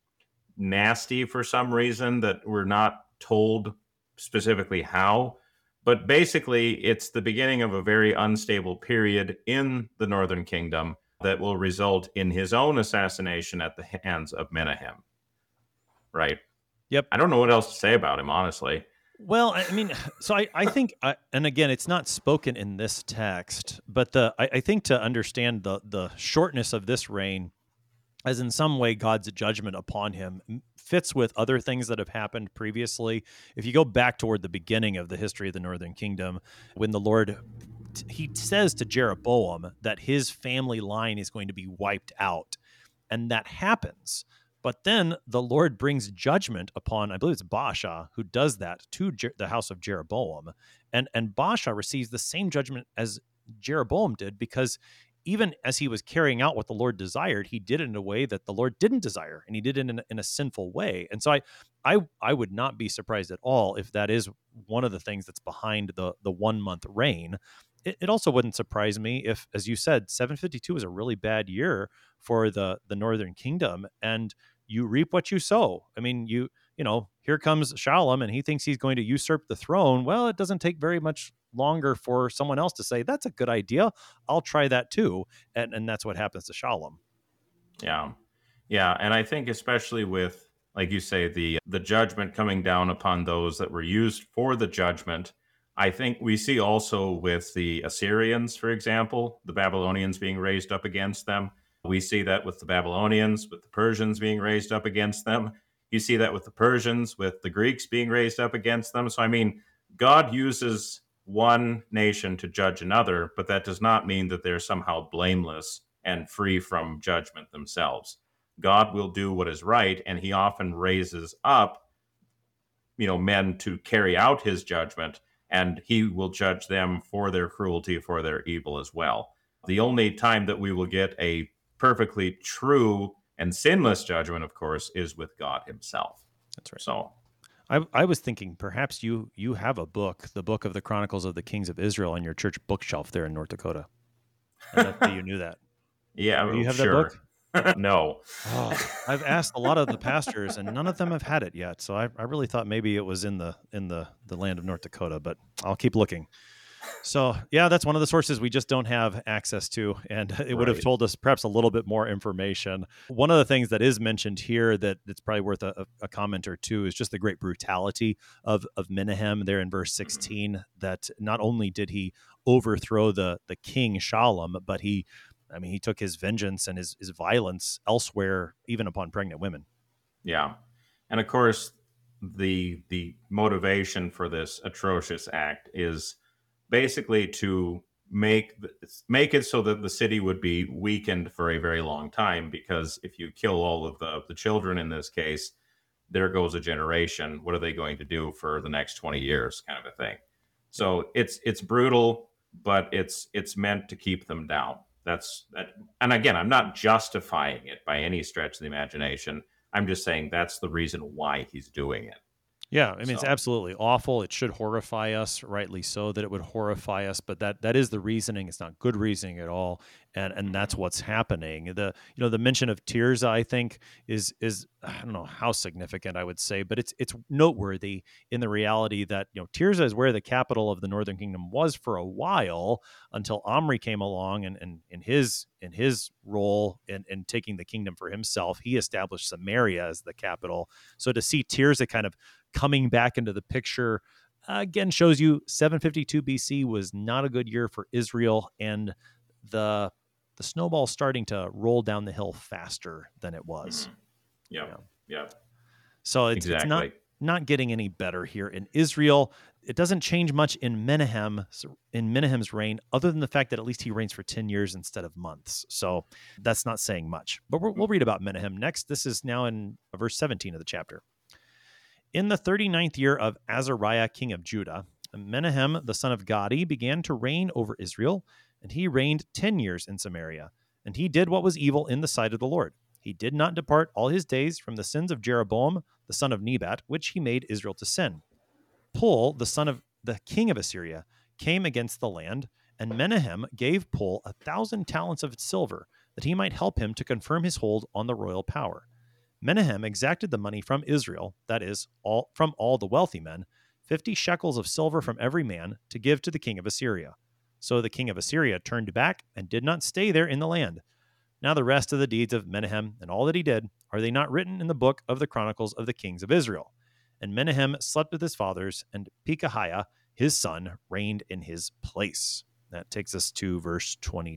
nasty for some reason that we're not told specifically how. But basically, it's the beginning of a very unstable period in the Northern Kingdom that will result in his own assassination at the hands of Menahem. Right? Yep. I don't know what else to say about him, honestly. Well, I mean, so I think, and again, it's not spoken in this text, but I think to understand the shortness of this reign, as in some way God's judgment upon him, fits with other things that have happened previously. If you go back toward the beginning of the history of the Northern Kingdom, when the Lord, he says to Jeroboam that his family line is going to be wiped out, and that happens. But then the Lord brings judgment upon, I believe it's Baasha, who does that to the house of Jeroboam. And Baasha receives the same judgment as Jeroboam did, because even as he was carrying out what the Lord desired, he did it in a way that the Lord didn't desire, and he did it in a sinful way. And so I would not be surprised at all if that is one of the things that's behind the 1 month reign. It also wouldn't surprise me if, as you said, 752 is a really bad year for the Northern Kingdom, and you reap what you sow. I mean, you know, here comes Shalom, and he thinks he's going to usurp the throne. Well, it doesn't take very much longer for someone else to say, that's a good idea, I'll try that too. And that's what happens to Shalom. Yeah. And I think especially with, like you say, the judgment coming down upon those that were used for the judgment, I think we see also with the Assyrians, for example, the Babylonians being raised up against them. We see that with the Babylonians, with the Persians being raised up against them. You see that with the Persians, with the Greeks being raised up against them. So, I mean, God uses one nation to judge another, but that does not mean that they're somehow blameless and free from judgment themselves. God will do what is right, and he often raises up, men to carry out his judgment, and he will judge them for their cruelty, for their evil as well. The only time that we will get a perfectly true and sinless judgment, of course, is with God himself. That's right. So I was thinking perhaps you have a book, the book of the Chronicles of the Kings of Israel, on your church bookshelf there in North Dakota. I don't think you knew that. Yeah, Do you have sure. that book? No. Oh, I've asked a lot of the pastors, and none of them have had it yet. So I really thought maybe it was in the land of North Dakota, but I'll keep looking. So, yeah, that's one of the sources we just don't have access to, and it would have Right. told us perhaps a little bit more information. One of the things that is mentioned here that's probably worth a comment or two is just the great brutality of Menahem there in verse 16, that not only did he overthrow the king Shalom, but he took his vengeance and his violence elsewhere, even upon pregnant women. Yeah. And of course, the motivation for this atrocious act is basically to make it so that the city would be weakened for a very long time, because if you kill all of the children in this case, there goes a generation. What are they going to do for the next 20 years, kind of a thing? So it's brutal, but it's meant to keep them down. And again, I'm not justifying it by any stretch of the imagination. I'm just saying that's the reason why he's doing it. Yeah, I mean, it's So- absolutely awful. It should horrify us, rightly so, that it would horrify us. But that is the reasoning. It's not good reasoning at all, and that's what's happening. The mention of Tirzah, I think, is I don't know how significant I would say, but it's noteworthy in the reality that Tirzah is where the capital of the Northern Kingdom was for a while, until Omri came along and in his role in taking the kingdom for himself, he established Samaria as the capital. So to see Tirzah kind of coming back into the picture again shows you 752 BC was not a good year for Israel, and the the snowball's starting to roll down the hill faster than it was. Yeah. So it's not getting any better here in Israel. It doesn't change much in Menahem's reign, other than the fact that at least he reigns for 10 years instead of months. So that's not saying much. But we'll read about Menahem next. This is now in verse 17 of the chapter. In the 39th year of Azariah, king of Judah, Menahem, the son of Gadi, began to reign over Israel, and he reigned 10 years in Samaria. And he did what was evil in the sight of the Lord. He did not depart all his days from the sins of Jeroboam, the son of Nebat, which he made Israel to sin. Pul, the son of the king of Assyria, came against the land, and Menahem gave Pul 1,000 talents of silver, that he might help him to confirm his hold on the royal power. Menahem exacted the money from Israel, that is, from all the wealthy men, 50 shekels of silver from every man, to give to the king of Assyria. So the king of Assyria turned back and did not stay there in the land. Now the rest of the deeds of Menahem and all that he did, are they not written in the book of the Chronicles of the kings of Israel? And Menahem slept with his fathers, and Pekahiah, his son, reigned in his place. That takes us to verse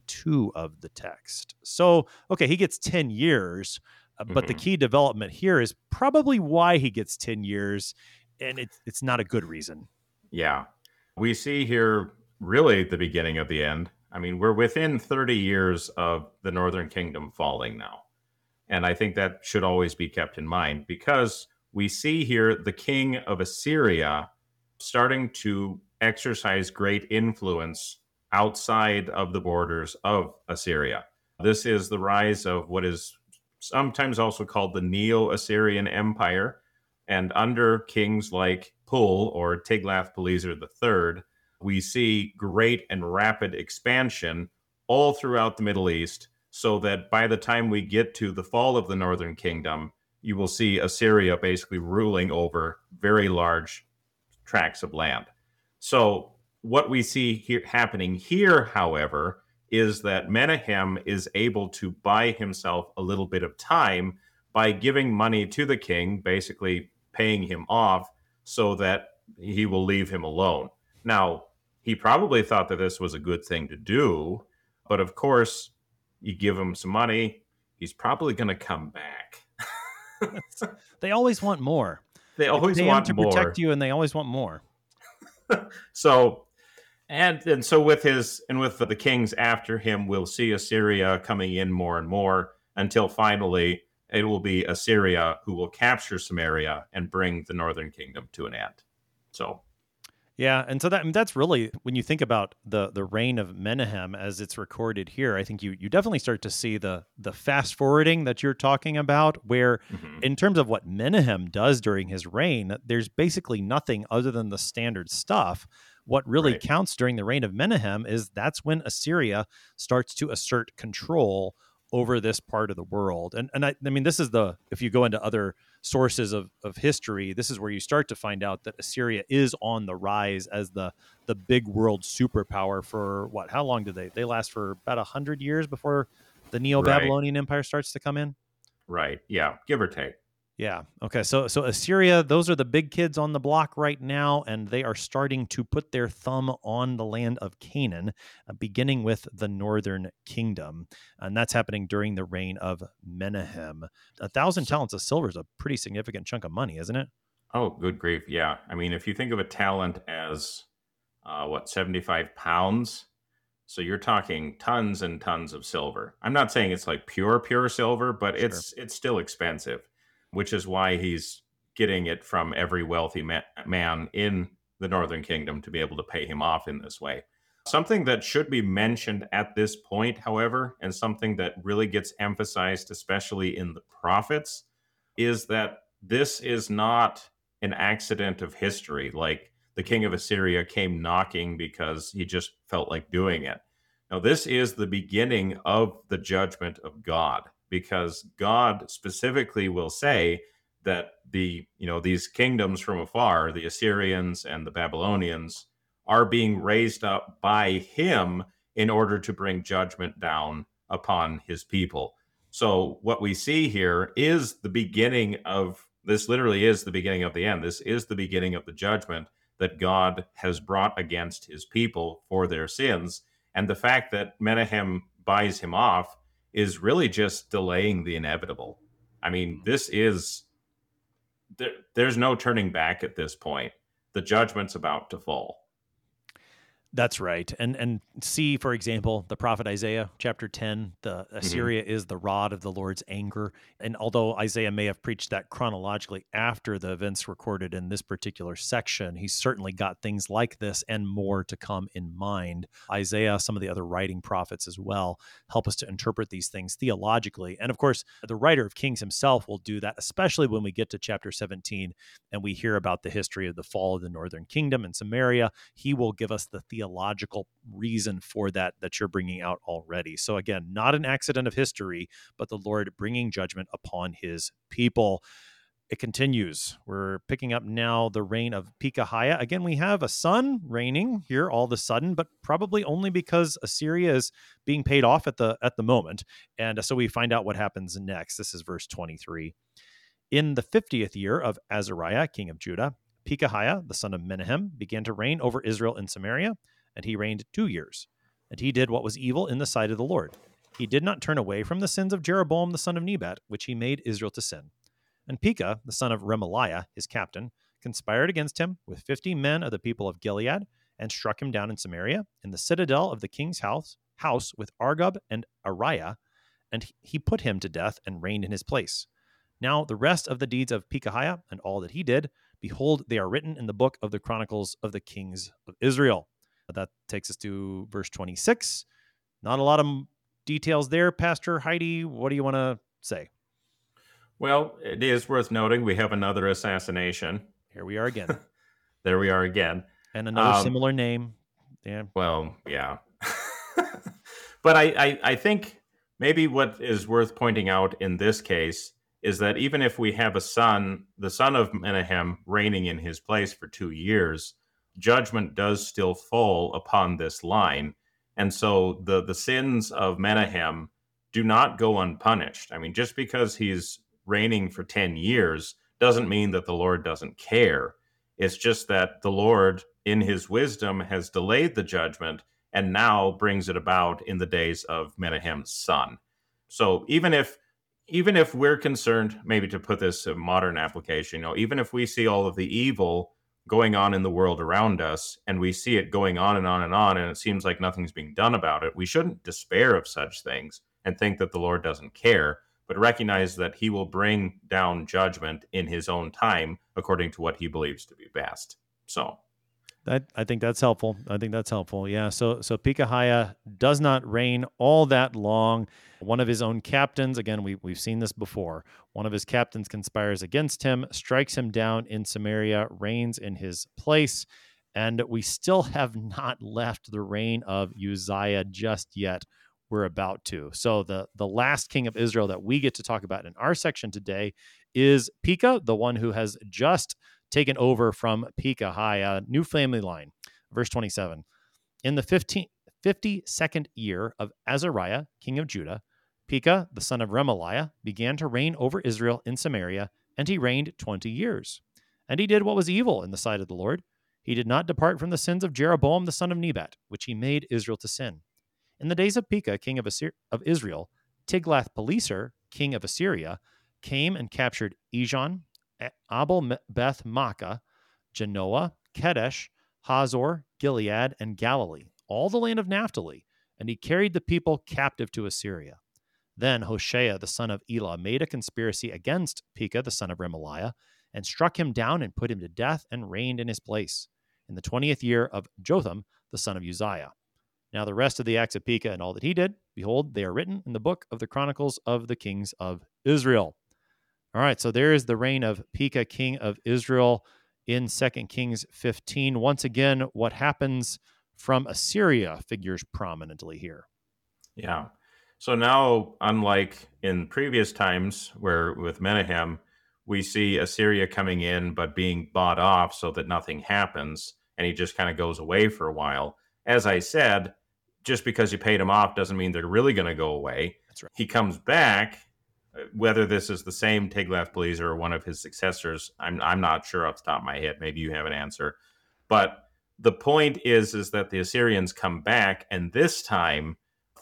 22 of the text. So, okay, he gets 10 years, but the key development here is probably why he gets 10 years, and it's not a good reason. Yeah. We see here really the beginning of the end. I mean, we're within 30 years of the northern kingdom falling now. And I think that should always be kept in mind, because we see here the king of Assyria starting to exercise great influence outside of the borders of Assyria. This is the rise of what is sometimes also called the Neo-Assyrian Empire. And under kings like Pul or Tiglath-Pileser III, we see great and rapid expansion all throughout the Middle East, so that by the time we get to the fall of the northern kingdom, you will see Assyria basically ruling over very large tracts of land. So what we see here happening here, however, is that Menahem is able to buy himself a little bit of time by giving money to the king, basically paying him off so that he will leave him alone. Now, he probably thought that this was a good thing to do, but of course, you give him some money, he's probably going to come back. They always want more. They always want to more. Protect you, and they always want more. So with the kings after him, we'll see Assyria coming in more and more until finally it will be Assyria who will capture Samaria and bring the northern kingdom to an end. So. Yeah, and so that's really, when you think about the reign of Menahem as it's recorded here, I think you definitely start to see the fast forwarding that you're talking about, where in terms of what Menahem does during his reign, there's basically nothing other than the standard stuff. What really counts during the reign of Menahem is that's when Assyria starts to assert control over this part of the world. And I mean, this is if you go into other sources of history, this is where you start to find out that Assyria is on the rise as the big world superpower for how long did they last for about 100 years before the Neo-Babylonian Empire starts to come in? Right. Yeah. Give or take. Yeah. Okay. So Assyria, those are the big kids on the block right now, and they are starting to put their thumb on the land of Canaan, beginning with the northern kingdom. And that's happening during the reign of Menahem. 1,000 talents of silver is a pretty significant chunk of money, isn't it? Oh, good grief. Yeah. I mean, if you think of a talent as, 75 pounds? So you're talking tons and tons of silver. I'm not saying it's like pure silver, but sure. It's still expensive, which is why he's getting it from every wealthy man in the northern kingdom to be able to pay him off in this way. Something that should be mentioned at this point, however, and something that really gets emphasized, especially in the prophets, is that this is not an accident of history, like the king of Assyria came knocking because he just felt like doing it. Now, this is the beginning of the judgment of God, because God specifically will say that these kingdoms from afar, the Assyrians and the Babylonians, are being raised up by him in order to bring judgment down upon his people. So what we see here is the beginning of this. Literally is the beginning of the end. This is the beginning of the judgment that God has brought against his people for their sins. And the fact that Menahem buys him off is really just delaying the inevitable. I mean, there's no turning back at this point. The judgment's about to fall. That's right. And see, for example, the prophet Isaiah, chapter 10, the Assyria is the rod of the Lord's anger. And although Isaiah may have preached that chronologically after the events recorded in this particular section, he's certainly got things like this and more to come in mind. Isaiah, some of the other writing prophets as well, help us to interpret these things theologically. And of course, the writer of Kings himself will do that, especially when we get to chapter 17 and we hear about the history of the fall of the northern kingdom and Samaria. He will give us the theological reason for that you're bringing out already. So again, not an accident of history, but the Lord bringing judgment upon his people. It continues. We're picking up now the reign of Pekahiah. Again, we have a son reigning here all of a sudden, but probably only because Assyria is being paid off at the moment. And so we find out what happens next. This is verse 23. In the 50th year of Azariah, king of Judah, Pekahiah, the son of Menahem, began to reign over Israel in Samaria, and he reigned 2 years. And he did what was evil in the sight of the Lord. He did not turn away from the sins of Jeroboam the son of Nebat, which he made Israel to sin. And Pekah, the son of Remaliah, his captain, conspired against him with 50 men of the people of Gilead, and struck him down in Samaria, in the citadel of the king's house with Argob and Ariah, and he put him to death and reigned in his place. Now the rest of the deeds of Pekahiah and all that he did, behold, they are written in the book of the Chronicles of the Kings of Israel. That takes us to verse 26. Not a lot of details there, Pastor Heidi. What do you want to say? Well, it is worth noting we have another assassination. Here we are again. There we are again. And another similar name. Yeah. Well, yeah. But I think maybe what is worth pointing out in this case is that even if we have a son, the son of Menahem, reigning in his place for 2 years, judgment does still fall upon this line. And so the sins of Menahem do not go unpunished. I mean, just because he's reigning for 10 years doesn't mean that the Lord doesn't care. It's just that the Lord, in his wisdom, has delayed the judgment and now brings it about in the days of Menahem's son. So even if we're concerned, maybe to put this in modern application, even if we see all of the evil going on in the world around us, and we see it going on and on and on, and it seems like nothing's being done about it, we shouldn't despair of such things and think that the Lord doesn't care, but recognize that he will bring down judgment in his own time according to what he believes to be best. So I think that's helpful. Yeah. So Pekahiah does not reign all that long. One of his own captains, again, we've seen this before. One of his captains conspires against him, strikes him down in Samaria, reigns in his place, and we still have not left the reign of Uzziah just yet. We're about to. So the last king of Israel that we get to talk about in our section today is Pekah, the one who has just taken over from Pekahiah, new family line. Verse 27. In the 52nd year of Azariah, king of Judah, Pekah, the son of Remaliah, began to reign over Israel in Samaria, and he reigned 20 years. And he did what was evil in the sight of the Lord. He did not depart from the sins of Jeroboam the son of Nebat, which he made Israel to sin. In the days of Pekah, king of Israel, Tiglath-Pileser, king of Assyria, came and captured Ijon, Abel-Beth-Maachah, Genoa, Kedesh, Hazor, Gilead, and Galilee, all the land of Naphtali, and he carried the people captive to Assyria. Then Hoshea, the son of Elah, made a conspiracy against Pekah, the son of Remaliah, and struck him down and put him to death and reigned in his place, in the 20th year of Jotham, the son of Uzziah. Now the rest of the acts of Pekah and all that he did, behold, they are written in the book of the Chronicles of the Kings of Israel. All right, so there is the reign of Pekah, king of Israel, in 2 Kings 15. Once again, what happens from Assyria figures prominently here. Yeah. So now, unlike in previous times where with Menahem, we see Assyria coming in but being bought off so that nothing happens, and he just kind of goes away for a while. As I said, just because you paid him off doesn't mean they're really going to go away. That's right. He comes back. Whether this is the same Tiglath-Pileser or one of his successors, I'm not sure off the top of my head. Maybe you have an answer. But the point is that the Assyrians come back, and this time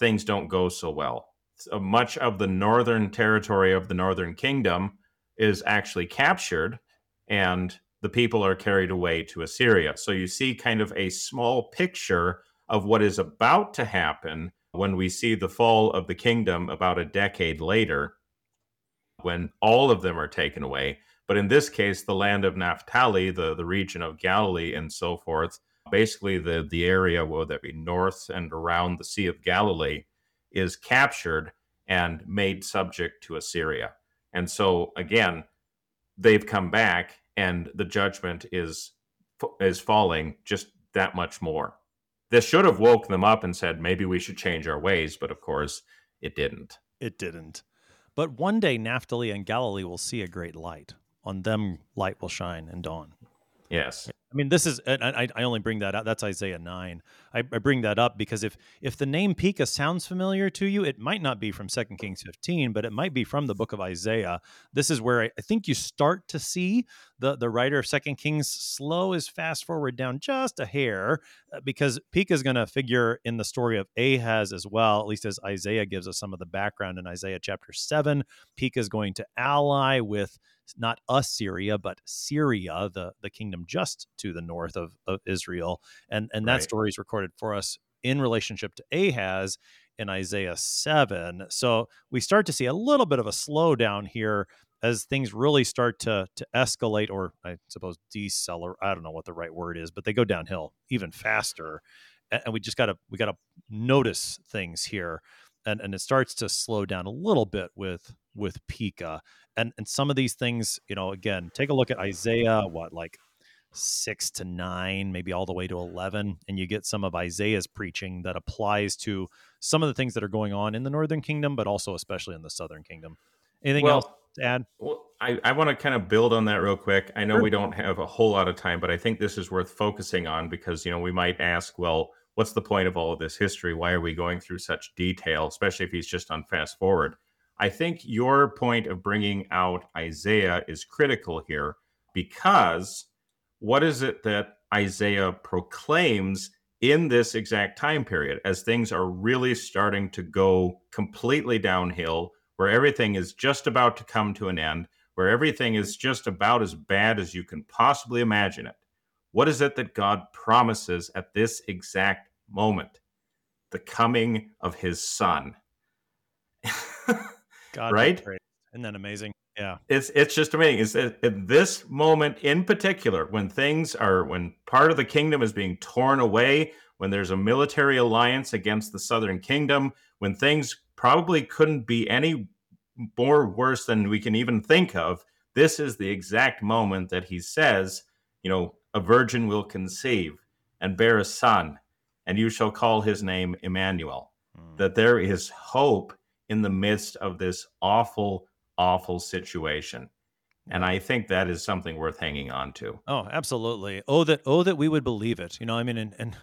things don't go so well. So much of the northern territory of the northern kingdom is actually captured, and the people are carried away to Assyria. So you see kind of a small picture of what is about to happen when we see the fall of the kingdom about a decade later, when all of them are taken away. But in this case, the land of Naphtali, the region of Galilee and so forth, basically the area, will that be north and around the Sea of Galilee, is captured and made subject to Assyria. And so again, they've come back, and the judgment is falling just that much more. This should have woke them up and said, maybe we should change our ways, but of course it didn't. It didn't. But one day Naphtali and Galilee will see a great light. On them light will shine and dawn. Yes. I mean, this is, I only bring that up. That's Isaiah 9. I bring that up because if the name Pekah sounds familiar to you, it might not be from 2 Kings 15, but it might be from the book of Isaiah. This is where I think you start to see the writer of 2 Kings slow his fast forward down just a hair, because Pekah is going to figure in the story of Ahaz as well, at least as Isaiah gives us some of the background in Isaiah chapter 7. Pekah is going to ally with not Assyria, but Syria, the kingdom just to the north of Israel. And that Right. story is recorded for us in relationship to Ahaz in Isaiah 7. So we start to see a little bit of a slowdown here as things really start to escalate, or I suppose decelerate. I don't know what the right word is, but they go downhill even faster. And we gotta notice things here. And it starts to slow down a little bit with Pekah. And some of these things, again, take a look at Isaiah, 6 to 9, maybe all the way to 11, and you get some of Isaiah's preaching that applies to some of the things that are going on in the northern kingdom, but also especially in the southern kingdom. Anything else to add? Well, I want to kind of build on that real quick. I know we don't have a whole lot of time, but I think this is worth focusing on because, we might ask, well, what's the point of all of this history? Why are we going through such detail, especially if he's just on fast forward? I think your point of bringing out Isaiah is critical here, because what is it that Isaiah proclaims in this exact time period as things are really starting to go completely downhill, where everything is just about to come to an end, where everything is just about as bad as you can possibly imagine it? What is it that God promises at this exact moment? The coming of his son. God, right? Isn't that amazing? Yeah. It's just amazing. It's at this moment in particular, when part of the kingdom is being torn away, when there's a military alliance against the southern kingdom, when things probably couldn't be any more worse than we can even think of, this is the exact moment that he says, a virgin will conceive and bear a son, and you shall call his name Emmanuel. That there is hope in the midst of this awful, awful situation. And I think that is something worth hanging on to. Oh, absolutely. Oh, that we would believe it. And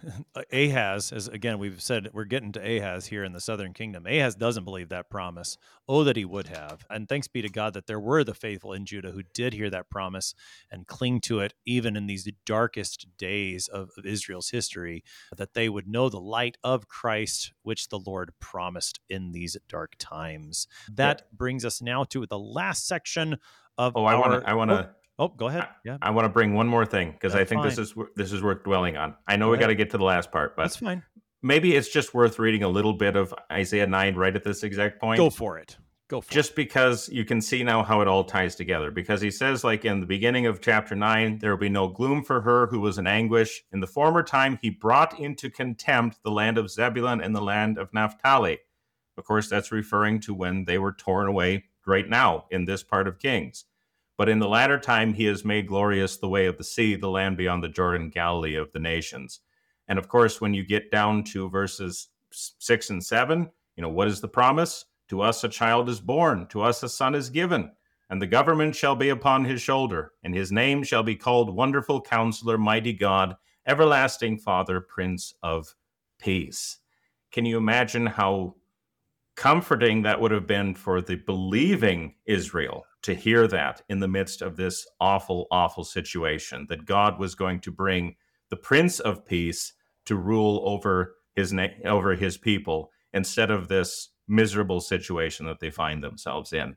Ahaz, as again, we've said, we're getting to Ahaz here in the southern kingdom. Ahaz doesn't believe that promise. Oh, that he would have. And thanks be to God that there were the faithful in Judah who did hear that promise and cling to it, even in these darkest days of Israel's history, that they would know the light of Christ, which the Lord promised in these dark times. That brings us now to the last section of I want to. Oh, go ahead. Yeah, I want to bring one more thing, because I think fine. this is worth dwelling on. I know we got to get to the last part, but that's fine. Maybe it's just worth reading a little bit of Isaiah 9 right at this exact point. Go for it. Just because you can see now how it all ties together. Because he says, like in the beginning of chapter 9, there will be no gloom for her who was in anguish. In the former time, he brought into contempt the land of Zebulun and the land of Naphtali. Of course, that's referring to when they were torn away right now in this part of Kings. But in the latter time, he has made glorious the way of the sea, the land beyond the Jordan, Galilee of the nations. And of course, when you get down to verses 6 and 7, what is the promise? To us a child is born, to us a son is given, and the government shall be upon his shoulder, and his name shall be called Wonderful Counselor, Mighty God, Everlasting Father, Prince of Peace. Can you imagine how comforting that would have been for the believing Israel to hear that in the midst of this awful, awful situation, that God was going to bring the Prince of Peace to rule over his people instead of this miserable situation that they find themselves in.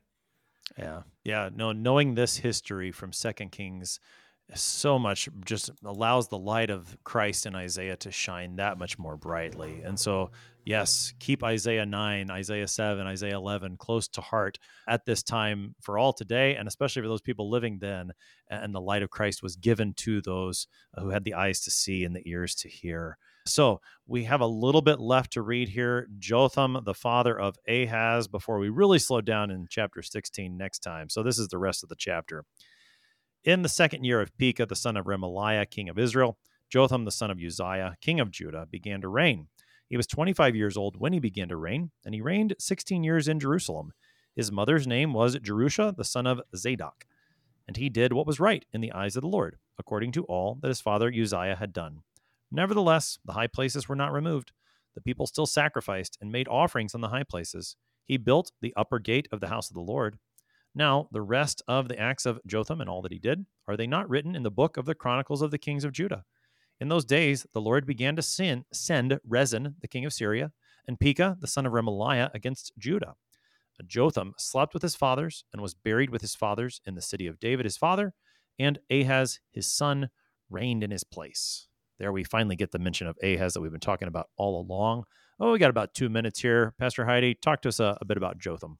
Yeah. No, knowing this history from 2 Kings so much just allows the light of Christ in Isaiah to shine that much more brightly. And so, yes, keep Isaiah 9, Isaiah 7, Isaiah 11 close to heart at this time for all today, and especially for those people living then. And the light of Christ was given to those who had the eyes to see and the ears to hear. So we have a little bit left to read here. Jotham, the father of Ahaz, before we really slow down in chapter 16 next time. So this is the rest of the chapter. In the second year of Pekah, the son of Remaliah, king of Israel, Jotham, the son of Uzziah, king of Judah, began to reign. He was 25 years old when he began to reign, and he reigned 16 years in Jerusalem. His mother's name was Jerusha, the son of Zadok. And he did what was right in the eyes of the Lord, according to all that his father Uzziah had done. Nevertheless, the high places were not removed. The people still sacrificed and made offerings on the high places. He built the upper gate of the house of the Lord. Now, the rest of the acts of Jotham and all that he did, are they not written in the book of the Chronicles of the kings of Judah? In those days, the Lord began to send Rezin, the king of Syria, and Pekah, the son of Remaliah, against Judah. Jotham slept with his fathers and was buried with his fathers in the city of David, his father, and Ahaz, his son, reigned in his place. There we finally get the mention of Ahaz that we've been talking about all along. Oh, we got about 2 minutes here. Pastor Heidi, talk to us a bit about Jotham.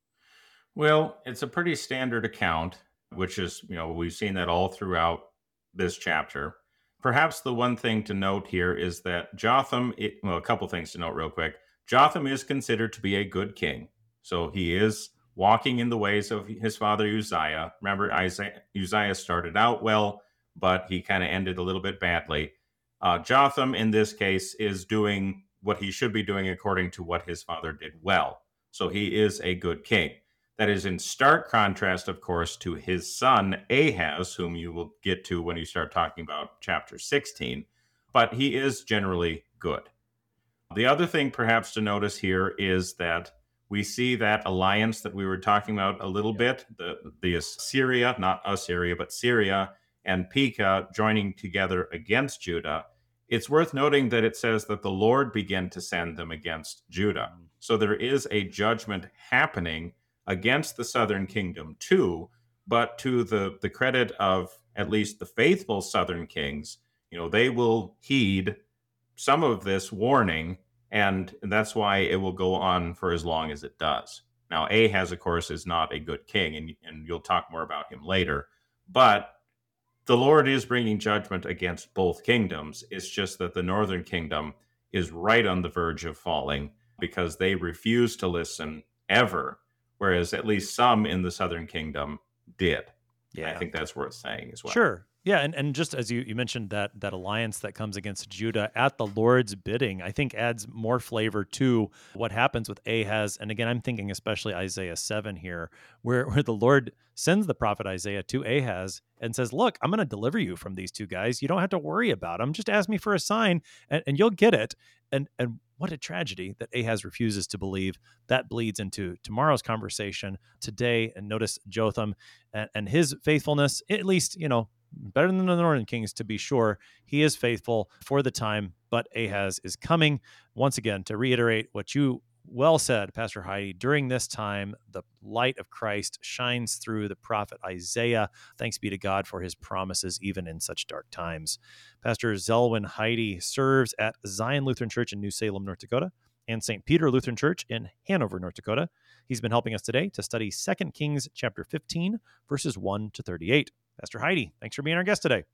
Well, it's a pretty standard account, which is, we've seen that all throughout this chapter. Perhaps the one thing to note here is that Jotham, a couple things to note real quick. Jotham is considered to be a good king. So he is walking in the ways of his father Uzziah. Remember, Uzziah started out well, but he kind of ended a little bit badly. Jotham, in this case, is doing what he should be doing according to what his father did well. So he is a good king. That is in stark contrast, of course, to his son Ahaz, whom you will get to when you start talking about chapter 16. But he is generally good. The other thing perhaps to notice here is that we see that alliance that we were talking about a little bit, the Assyria, not Assyria, but Syria and Pekah joining together against Judah. It's worth noting that it says that the Lord began to send them against Judah. So there is a judgment happening against the southern kingdom too, but to the credit of at least the faithful southern kings, they will heed some of this warning, and that's why it will go on for as long as it does. Now, Ahaz, of course, is not a good king, and you'll talk more about him later, but the Lord is bringing judgment against both kingdoms. It's just that the northern kingdom is right on the verge of falling because they refuse to listen ever, whereas at least some in the southern kingdom did. Yeah, I think that's worth saying as well. Sure. Yeah, and just as you mentioned that alliance that comes against Judah at the Lord's bidding, I think adds more flavor to what happens with Ahaz. And again, I'm thinking especially Isaiah 7 here, where the Lord sends the prophet Isaiah to Ahaz and says, look, I'm going to deliver you from these two guys. You don't have to worry about them. Just ask me for a sign and you'll get it. And what a tragedy that Ahaz refuses to believe. That bleeds into tomorrow's conversation today. And notice Jotham and his faithfulness, at least, better than the northern kings, to be sure. He is faithful for the time, but Ahaz is coming. Once again, to reiterate what you well said, Pastor Heidi, during this time, the light of Christ shines through the prophet Isaiah. Thanks be to God for his promises, even in such dark times. Pastor Zelwyn Heidi serves at Zion Lutheran Church in New Salem, North Dakota, and St. Peter Lutheran Church in Hanover, North Dakota. He's been helping us today to study 2 Kings chapter 15, verses 1 to 38. Pastor Heidi, thanks for being our guest today.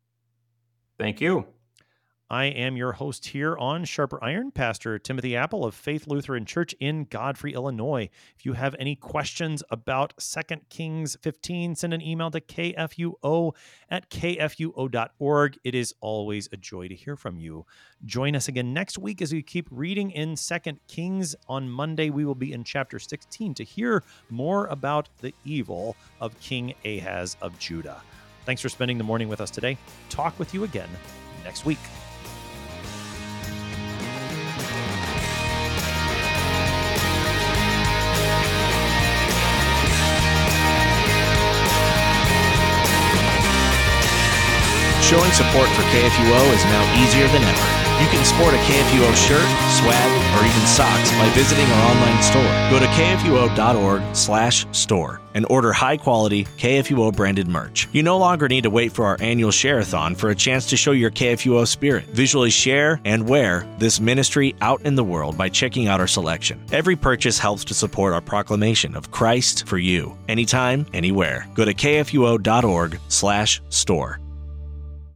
Thank you. I am your host here on Sharper Iron, Pastor Timothy Apple of Faith Lutheran Church in Godfrey, Illinois. If you have any questions about 2 Kings 15, send an email to kfuo@kfuo.org. It is always a joy to hear from you. Join us again next week as we keep reading in 2 Kings. On Monday, we will be in chapter 16 to hear more about the evil of King Ahaz of Judah. Thanks for spending the morning with us today. Talk with you again next week. Showing support for KFUO is now easier than ever. You can sport a KFUO shirt, swag, or even socks by visiting our online store. Go to kfuo.org/store and order high-quality KFUO branded merch. You no longer need to wait for our annual share-a-thon for a chance to show your KFUO spirit. Visually share and wear this ministry out in the world by checking out our selection. Every purchase helps to support our proclamation of Christ for you, anytime, anywhere. Go to kfuo.org/store.